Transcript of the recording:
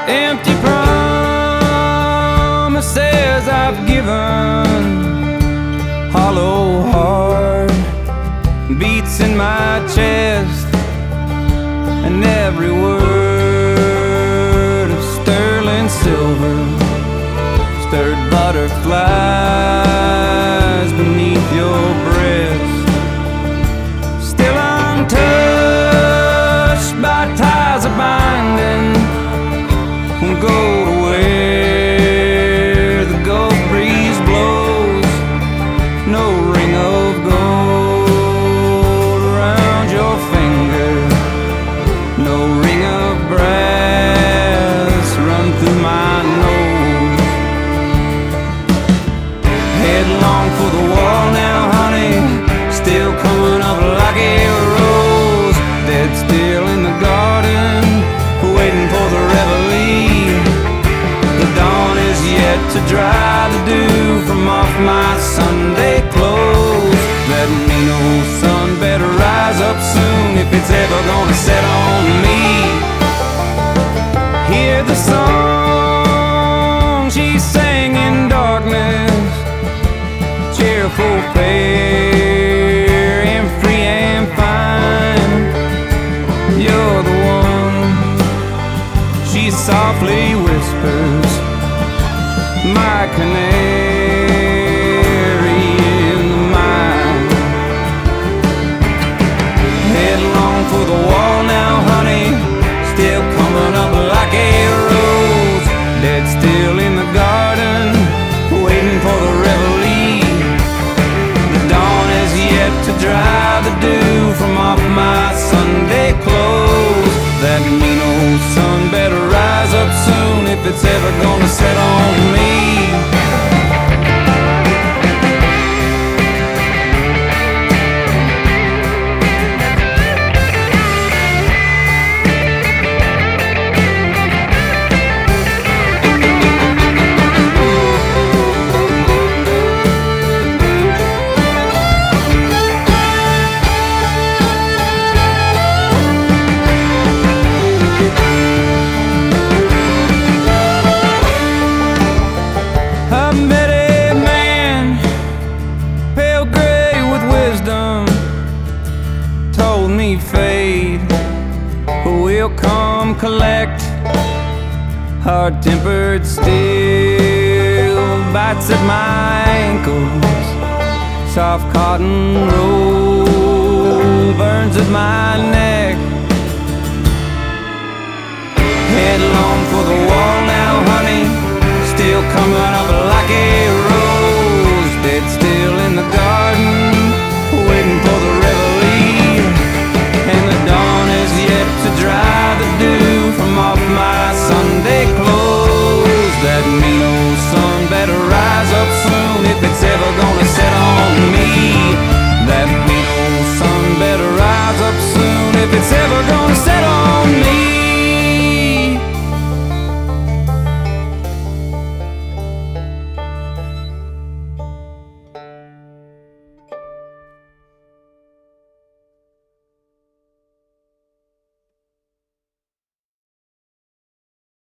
Empty promises I've given, hollow heart beats in my chest, and every word of sterling silver stirred butterflies beneath your breast. Still untouched by ties of binding, go to where the Gulf breeze blows. No ring of gold around your finger, no ring of brass run through my nose. Headlong for the wall now, honey, still coming up like a rose. Dead still in the garden, waiting for the reveille. The dawn is yet to dry the dew from off my Sunday clothes. That mean old sun better rise up soon if it's ever gonna set on me. Hear the song she sang in darkness, cheerful, fair, and free and fine. You're the one, she softly whispers, my canary in the mine. Headlong for the wall now, honey, still coming up like a rose. Dead still in the garden, waiting for the reveille. The dawn is yet to dry the dew from off my Sunday clothes. That mean old sun better rise up soon if it's ever gonna set on me. I met a man, pale gray with wisdom, told me fate will come collect. Hard-tempered steel bites at my ankles, soft cotton roll burns at my neck. Headlong for the wall now, honey, still coming up like a